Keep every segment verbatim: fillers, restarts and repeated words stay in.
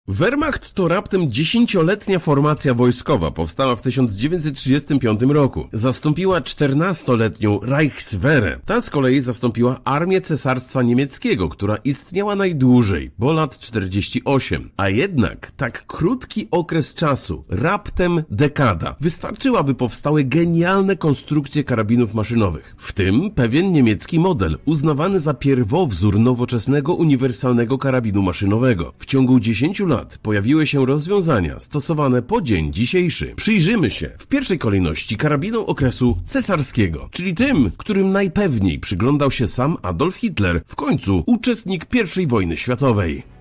Wehrmacht to raptem dziesięcioletnia formacja wojskowa, powstała w tysiąc dziewięćset trzydziestym piątym roku. Zastąpiła czternastoletnią Reichswehrę. Ta z kolei zastąpiła Armię Cesarstwa Niemieckiego, która istniała najdłużej, bo lat czterdzieści osiem. A jednak tak krótki okres czasu, raptem dekada, wystarczyła, by powstały genialne konstrukcje karabinów maszynowych. W tym pewien niemiecki model, uznawany za pierwowzór nowoczesnego uniwersalnego karabinu maszynowego. W ciągu dziesięciu lat pojawiły się rozwiązania stosowane po dzień dzisiejszy. Przyjrzymy się w pierwszej kolejności karabinom okresu cesarskiego, czyli tym, którym najpewniej przyglądał się sam Adolf Hitler, w końcu uczestnik pierwszej wojny światowej.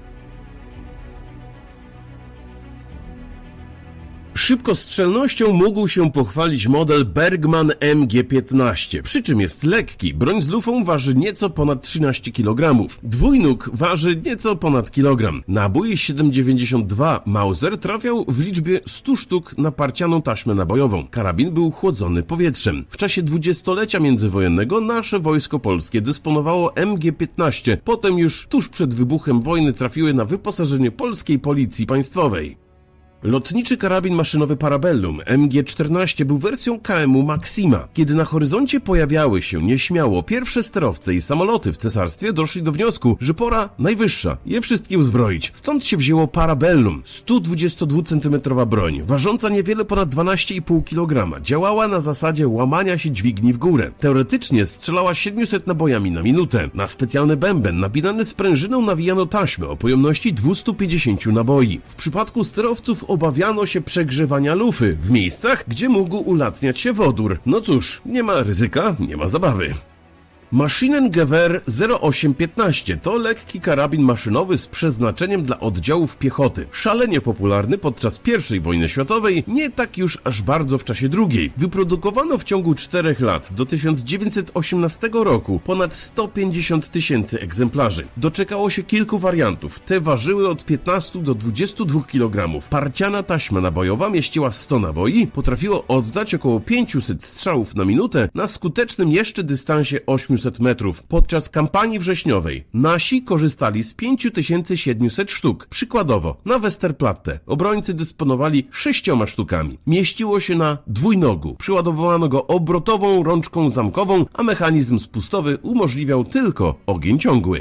Szybkostrzelnością mógł się pochwalić model Bergmann M G piętnaście, przy czym jest lekki. Broń z lufą waży nieco ponad trzynaście kilogramów. Dwójnóg waży nieco ponad kilogram. Nabój siedem dziewięćdziesiąt dwa Mauser trafiał w liczbie stu sztuk na parcianą taśmę nabojową. Karabin był chłodzony powietrzem. W czasie dwudziestolecia międzywojennego nasze wojsko polskie dysponowało M G piętnaście. Potem już tuż przed wybuchem wojny trafiły na wyposażenie polskiej policji państwowej. Lotniczy karabin maszynowy Parabellum M G czternaście był wersją K M U Maxima. Kiedy na horyzoncie pojawiały się nieśmiało pierwsze sterowce i samoloty w cesarstwie, doszli do wniosku, że pora najwyższa je wszystkie uzbroić. Stąd się wzięło Parabellum, sto dwudziestodwucentymetrowa broń, ważąca niewiele ponad dwanaście i pół kilograma. Działała na zasadzie łamania się dźwigni w górę. Teoretycznie strzelała siedmiuset nabojami na minutę. Na specjalny bęben napinany sprężyną nawijano taśmę o pojemności dwieście pięćdziesiąt naboi. W przypadku sterowców obawiano się przegrzewania lufy w miejscach, gdzie mógł ulatniać się wodór. No cóż, nie ma ryzyka, nie ma zabawy. Maschinengewehr zero osiem piętnaście to lekki karabin maszynowy z przeznaczeniem dla oddziałów piechoty. Szalenie popularny podczas pierwszej wojny światowej, nie tak już aż bardzo w czasie drugiej. Wyprodukowano w ciągu czterech lat do tysiąc dziewięćset osiemnastego roku ponad sto pięćdziesiąt tysięcy egzemplarzy. Doczekało się kilku wariantów. Te ważyły od piętnastu do dwudziestu dwóch kilogramów. Parciana taśma nabojowa mieściła sto naboi, potrafiło oddać około pięćset strzałów na minutę na skutecznym jeszcze dystansie ośmiuset metrów. Podczas kampanii wrześniowej nasi korzystali z pięć tysięcy siedemset sztuk. Przykładowo, na Westerplatte obrońcy dysponowali sześcioma sztukami. Mieściło się na dwójnogu. Przyładowano go obrotową rączką zamkową, a mechanizm spustowy umożliwiał tylko ogień ciągły.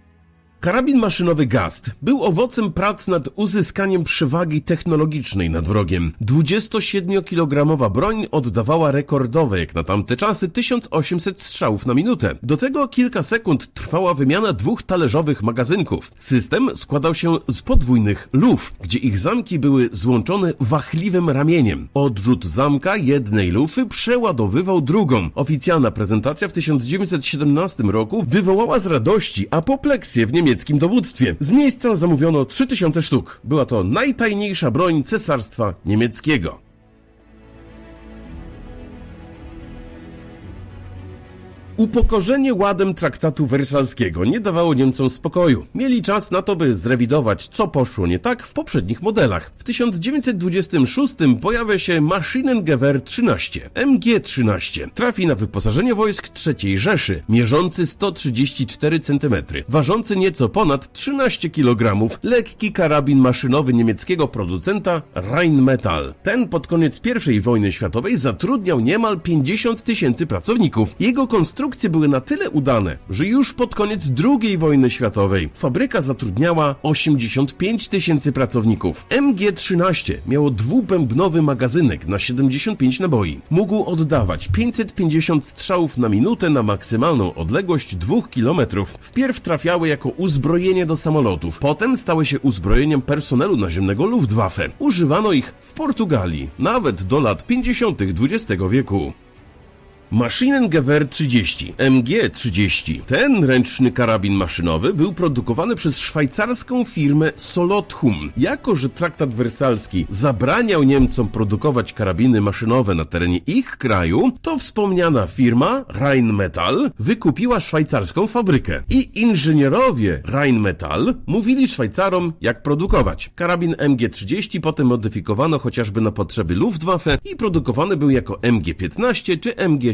Karabin maszynowy Gast był owocem prac nad uzyskaniem przewagi technologicznej nad wrogiem. dwudziestosiedmiokilogramowa broń oddawała rekordowe jak na tamte czasy tysiąc osiemset strzałów na minutę. Do tego kilka sekund trwała wymiana dwóch talerzowych magazynków. System składał się z podwójnych luf, gdzie ich zamki były złączone wachliwym ramieniem. Odrzut zamka jednej lufy przeładowywał drugą. Oficjalna prezentacja w tysiąc dziewięćset siedemnastym roku wywołała z radości apopleksję w niemieckim dowództwie. Z miejsca zamówiono trzy tysiące sztuk. Była to najtajniejsza broń Cesarstwa Niemieckiego. Upokorzenie ładem traktatu wersalskiego nie dawało Niemcom spokoju. Mieli czas na to, by zrewidować, co poszło nie tak w poprzednich modelach. W tysiąc dziewięćset dwudziestym szóstym pojawia się Maschinengewehr trzynaście, M G trzynaście. Trafi na wyposażenie wojsk trzeciej Rzeszy, mierzący sto trzydzieści cztery centymetry, ważący nieco ponad trzynaście kilogramów, lekki karabin maszynowy niemieckiego producenta Rheinmetall. Ten pod koniec pierwszej wojny światowej zatrudniał niemal pięćdziesiąt tysięcy pracowników. Jego konstrukcja Konstrukcje były na tyle udane, że już pod koniec drugiej wojny światowej fabryka zatrudniała osiemdziesiąt pięć tysięcy pracowników. M G trzynaście miało dwubębnowy magazynek na siedemdziesiąt pięć naboi. Mógł oddawać pięćset pięćdziesiąt strzałów na minutę na maksymalną odległość dwóch kilometrów. Wpierw trafiały jako uzbrojenie do samolotów, potem stały się uzbrojeniem personelu naziemnego Luftwaffe. Używano ich w Portugalii, nawet do lat pięćdziesiątych dwudziestego wieku. Maschinengewehr trzydzieści, M G trzydzieści. Ten ręczny karabin maszynowy był produkowany przez szwajcarską firmę Solothum. Jako że traktat wersalski zabraniał Niemcom produkować karabiny maszynowe na terenie ich kraju, to wspomniana firma Rheinmetall wykupiła szwajcarską fabrykę. I inżynierowie Rheinmetall mówili Szwajcarom, jak produkować. Karabin M G trzydzieści potem modyfikowano chociażby na potrzeby Luftwaffe i produkowany był jako M G piętnaście czy M G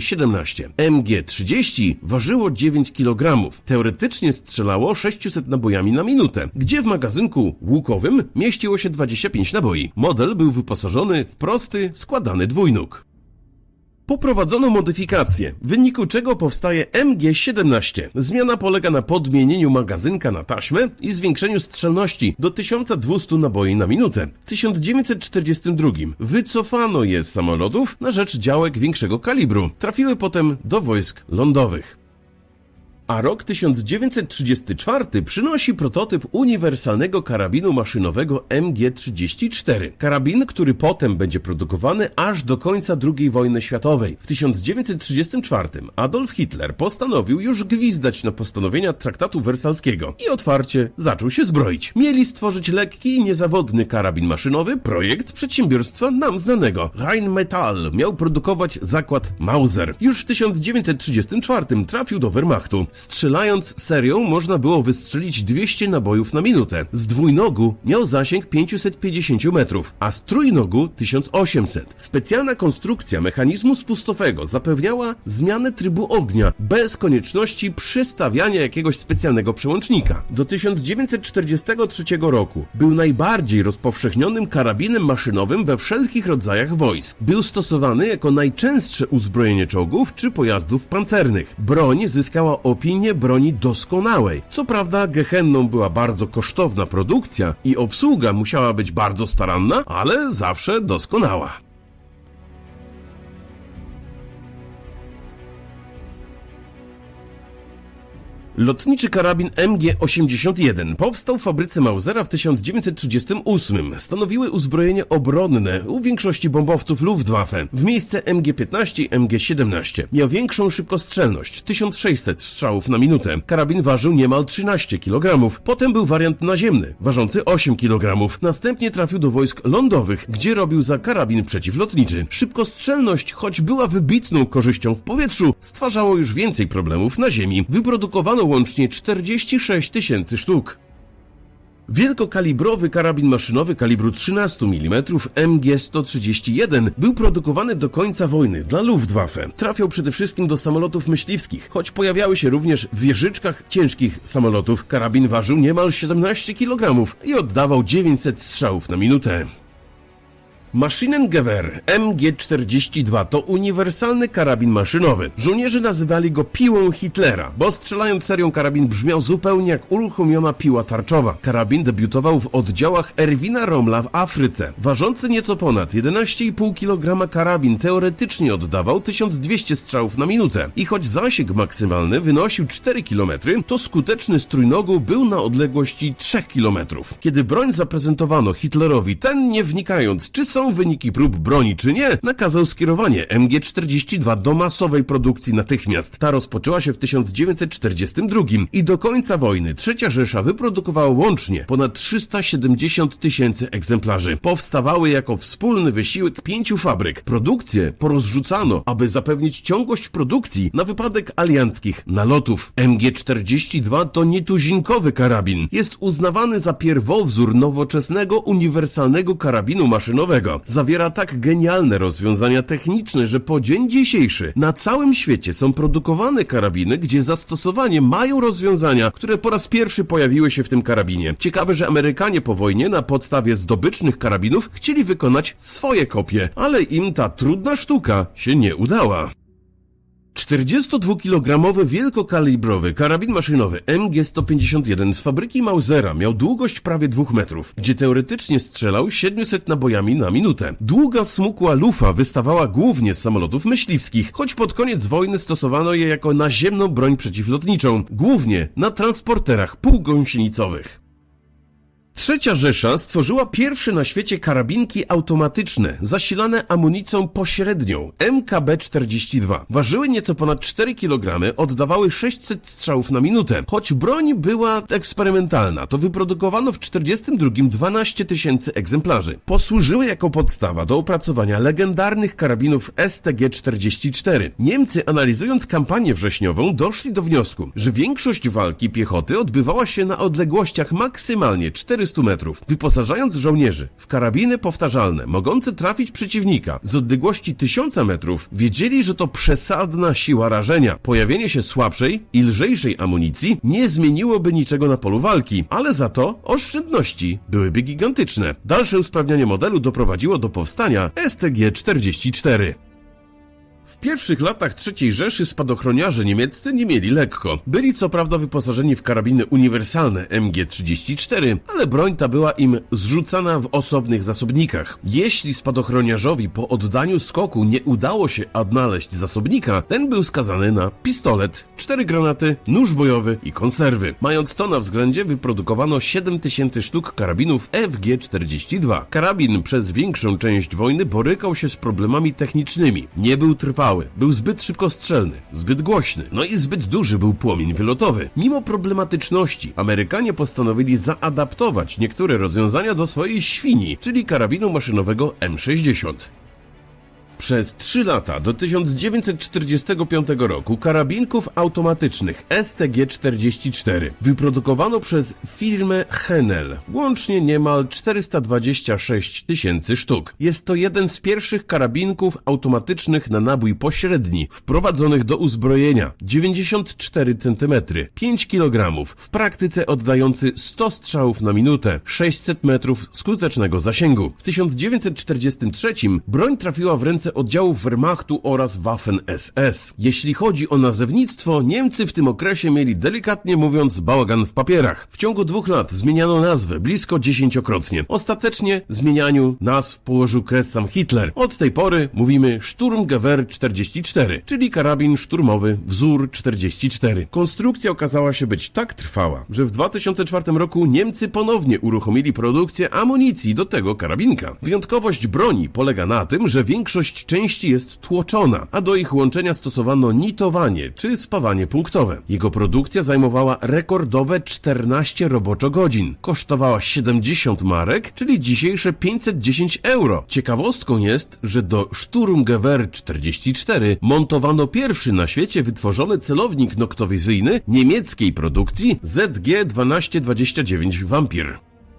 siedemnaście. M G trzydzieści ważyło dziewięć kilogramów. Teoretycznie strzelało sześćset nabojami na minutę, gdzie w magazynku łukowym mieściło się dwadzieścia pięć naboi. Model był wyposażony w prosty, składany dwójnóg. Poprowadzono modyfikację, w wyniku czego powstaje M G siedemnaście. Zmiana polega na podmienieniu magazynka na taśmę i zwiększeniu strzelności do tysiąc dwieście naboi na minutę. W tysiąc dziewięćset czterdziestym drugim wycofano je z samolotów na rzecz działek większego kalibru. Trafiły potem do wojsk lądowych. A rok tysiąc dziewięćset trzydziesty czwarty przynosi prototyp uniwersalnego karabinu maszynowego M G trzydzieści cztery. Karabin, który potem będzie produkowany aż do końca drugiej wojny światowej. W tysiąc dziewięćset trzydziestym czwartym Adolf Hitler postanowił już gwizdać na postanowienia traktatu wersalskiego i otwarcie zaczął się zbroić. Mieli stworzyć lekki i niezawodny karabin maszynowy, projekt przedsiębiorstwa nam znanego. Rheinmetall miał produkować zakład Mauser. Już w tysiąc dziewięćset trzydziestym czwartym trafił do Wehrmachtu. Strzelając serią można było wystrzelić dwieście nabojów na minutę. Z dwójnogu miał zasięg pięćset pięćdziesiąt metrów, a z trójnogu tysiąc osiemset. Specjalna konstrukcja mechanizmu spustowego zapewniała zmianę trybu ognia bez konieczności przystawiania jakiegoś specjalnego przełącznika. Do tysiąc dziewięćset czterdziestego trzeciego roku był najbardziej rozpowszechnionym karabinem maszynowym we wszelkich rodzajach wojsk. Był stosowany jako najczęstsze uzbrojenie czołgów czy pojazdów pancernych. Broń zyskała opinię broni doskonałej. Co prawda gehenną była bardzo kosztowna produkcja i obsługa musiała być bardzo staranna, ale zawsze doskonała. Lotniczy karabin M G osiemdziesiąt jeden powstał w fabryce Mausera w tysiąc dziewięćset trzydziestym ósmym. Stanowiły uzbrojenie obronne u większości bombowców Luftwaffe. W miejsce M G piętnaście M G siedemnaście. Miał większą szybkostrzelność, tysiąc sześćset strzałów na minutę. Karabin ważył niemal trzynaście kilogramów. Potem był wariant naziemny, ważący osiem kilogramów. Następnie trafił do wojsk lądowych, gdzie robił za karabin przeciwlotniczy. Szybkostrzelność, choć była wybitną korzyścią w powietrzu, stwarzało już więcej problemów na ziemi. Wyprodukowano łącznie czterdzieści sześć tysięcy sztuk. Wielkokalibrowy karabin maszynowy kalibru trzynaście milimetrów M G sto trzydzieści jeden był produkowany do końca wojny dla Luftwaffe. Trafiał przede wszystkim do samolotów myśliwskich, choć pojawiały się również w wieżyczkach ciężkich samolotów. Karabin ważył niemal siedemnaście kilogramów i oddawał dziewięćset strzałów na minutę. Maschinengewehr M G czterdzieści dwa to uniwersalny karabin maszynowy. Żołnierze nazywali go piłą Hitlera, bo strzelając serią karabin brzmiał zupełnie jak uruchomiona piła tarczowa. Karabin debiutował w oddziałach Erwina Rommla w Afryce. Ważący nieco ponad jedenaście i pół kilograma karabin teoretycznie oddawał tysiąc dwieście strzałów na minutę. I choć zasięg maksymalny wynosił cztery kilometry, to skuteczny z trójnogu był na odległości trzy kilometry. Kiedy broń zaprezentowano Hitlerowi, ten, nie wnikając, czy są wyniki prób broni czy nie, nakazał skierowanie M G czterdzieści dwa do masowej produkcji natychmiast. Ta rozpoczęła się w tysiąc dziewięćset czterdziestym drugim i do końca wojny Trzecia Rzesza wyprodukowała łącznie ponad trzysta siedemdziesiąt tysięcy egzemplarzy. Powstawały jako wspólny wysiłek pięciu fabryk. Produkcję porozrzucano, aby zapewnić ciągłość produkcji na wypadek alianckich nalotów. M G czterdzieści dwa to nietuzinkowy karabin. Jest uznawany za pierwowzór nowoczesnego, uniwersalnego karabinu maszynowego. Zawiera tak genialne rozwiązania techniczne, że po dzień dzisiejszy na całym świecie są produkowane karabiny, gdzie zastosowanie mają rozwiązania, które po raz pierwszy pojawiły się w tym karabinie. Ciekawe, że Amerykanie po wojnie na podstawie zdobycznych karabinów chcieli wykonać swoje kopie, ale im ta trudna sztuka się nie udała. czterdziestodwukilogramowy wielkokalibrowy karabin maszynowy M G sto pięćdziesiąt jeden z fabryki Mausera miał długość prawie dwóch metrów, gdzie teoretycznie strzelał siedmiuset nabojami na minutę. Długa smukła lufa wystawała głównie z samolotów myśliwskich, choć pod koniec wojny stosowano je jako naziemną broń przeciwlotniczą, głównie na transporterach półgąsienicowych. Trzecia Rzesza stworzyła pierwsze na świecie karabinki automatyczne, zasilane amunicją pośrednią M K B czterdzieści dwa. Ważyły nieco ponad cztery kilogramy, oddawały sześćset strzałów na minutę. Choć broń była eksperymentalna, to wyprodukowano w czterdziestym drugim dwanaście tysięcy egzemplarzy. Posłużyły jako podstawa do opracowania legendarnych karabinów S T G czterdzieści cztery. Niemcy, analizując kampanię wrześniową, doszli do wniosku, że większość walki piechoty odbywała się na odległościach maksymalnie cztery czterystu metrów. Wyposażając żołnierzy w karabiny powtarzalne, mogące trafić przeciwnika z odległości tysiąca metrów, wiedzieli, że to przesadna siła rażenia. Pojawienie się słabszej i lżejszej amunicji nie zmieniłoby niczego na polu walki, ale za to oszczędności byłyby gigantyczne. Dalsze usprawnianie modelu doprowadziło do powstania S T G czterdzieści cztery. W pierwszych latach trzeciej Rzeszy spadochroniarze niemieccy nie mieli lekko. Byli co prawda wyposażeni w karabiny uniwersalne M G trzydzieści cztery, ale broń ta była im zrzucana w osobnych zasobnikach. Jeśli spadochroniarzowi po oddaniu skoku nie udało się odnaleźć zasobnika, ten był skazany na pistolet, cztery granaty, nóż bojowy i konserwy. Mając to na względzie, wyprodukowano siedem tysięcy sztuk karabinów F G czterdzieści dwa. Karabin przez większą część wojny borykał się z problemami technicznymi. Nie był trwały. Był zbyt szybkostrzelny, zbyt głośny, no i zbyt duży był płomień wylotowy. Mimo problematyczności Amerykanie postanowili zaadaptować niektóre rozwiązania do swojej świni, czyli karabinu maszynowego M sześćdziesiąt. Przez trzy lata do tysiąc dziewięćset czterdziestego piątego roku karabinków automatycznych S T G czterdzieści cztery wyprodukowano przez firmę Henel łącznie niemal czterysta dwadzieścia sześć tysięcy sztuk. Jest to jeden z pierwszych karabinków automatycznych na nabój pośredni wprowadzonych do uzbrojenia. dziewięćdziesiąt cztery centymetry, pięć kilogramów, w praktyce oddający sto strzałów na minutę, sześćset metrów skutecznego zasięgu. W tysiąc dziewięćset czterdziestym trzecim broń trafiła w ręce oddziałów Wehrmachtu oraz Waffen S S. Jeśli chodzi o nazewnictwo, Niemcy w tym okresie mieli delikatnie mówiąc bałagan w papierach. W ciągu dwóch lat zmieniano nazwę blisko dziesięciokrotnie. Ostatecznie zmienianiu nazw położył kres sam Hitler. Od tej pory mówimy Sturmgewehr czterdzieści cztery, czyli karabin szturmowy wzór czterdzieści cztery. Konstrukcja okazała się być tak trwała, że w dwa tysiące czwartym roku Niemcy ponownie uruchomili produkcję amunicji do tego karabinka. Wyjątkowość broni polega na tym, że większość części jest tłoczona, a do ich łączenia stosowano nitowanie czy spawanie punktowe. Jego produkcja zajmowała rekordowe czternaście roboczogodzin. Kosztowała siedemdziesiąt marek, czyli dzisiejsze pięćset dziesięć euro. Ciekawostką jest, że do Sturmgewehr czterdzieści cztery montowano pierwszy na świecie wytworzony celownik noktowizyjny niemieckiej produkcji Z G dwieście dwadzieścia dziewięć Vampir.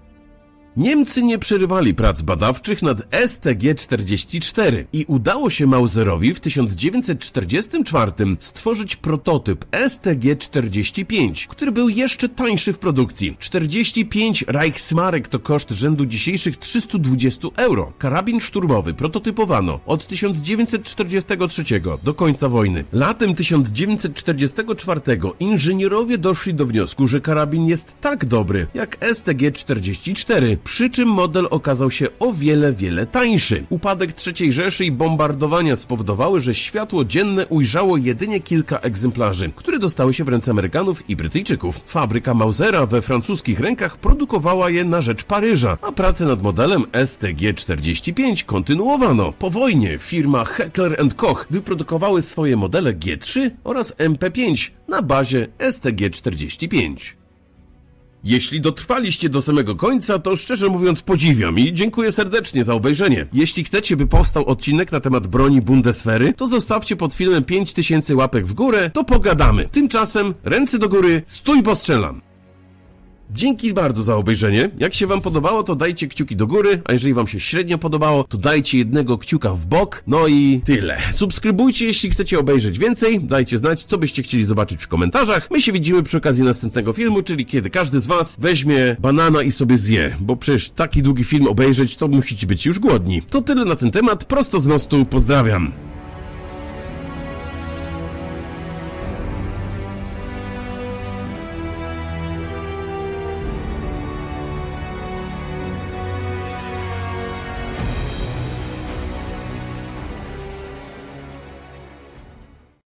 Niemcy nie przerywali prac badawczych nad S T G czterdzieści cztery i udało się Mauserowi w tysiąc dziewięćset czterdziestym czwartym stworzyć prototyp S T G czterdzieści pięć, który był jeszcze tańszy w produkcji. czterdzieści pięć Reichsmarek to koszt rzędu dzisiejszych trzystu dwudziestu euro. Karabin szturmowy prototypowano od tysiąc dziewięćset czterdziestego trzeciego do końca wojny. Latem tysiąc dziewięćset czterdziestego czwartego inżynierowie doszli do wniosku, że karabin jest tak dobry jak S T G czterdzieści cztery, przy czym model okazał się o wiele, wiele tańszy. Upadek trzeciej Rzeszy i bombardowania spowodowały, że światło dzienne ujrzało jedynie kilka egzemplarzy, które dostały się w ręce Amerykanów i Brytyjczyków. Fabryka Mausera we francuskich rękach produkowała je na rzecz Paryża, a pracę nad modelem S T G czterdzieści pięć kontynuowano. Po wojnie firma Heckler and Koch wyprodukowały swoje modele G trzy oraz M P pięć na bazie S T G czterdzieści pięć. Jeśli dotrwaliście do samego końca, to szczerze mówiąc podziwiam i dziękuję serdecznie za obejrzenie. Jeśli chcecie, by powstał odcinek na temat broni Bundeswehry, to zostawcie pod filmem pięć tysięcy łapek w górę, to pogadamy. Tymczasem ręce do góry, stój, bo strzelam! Dzięki bardzo za obejrzenie. Jak się wam podobało, to dajcie kciuki do góry, a jeżeli wam się średnio podobało, to dajcie jednego kciuka w bok. No i tyle. Subskrybujcie, jeśli chcecie obejrzeć więcej. Dajcie znać, co byście chcieli zobaczyć w komentarzach. My się widzimy przy okazji następnego filmu, czyli kiedy każdy z was weźmie banana i sobie zje, bo przecież taki długi film obejrzeć, to musicie być już głodni. To tyle na ten temat. Prosto z mostu. Pozdrawiam.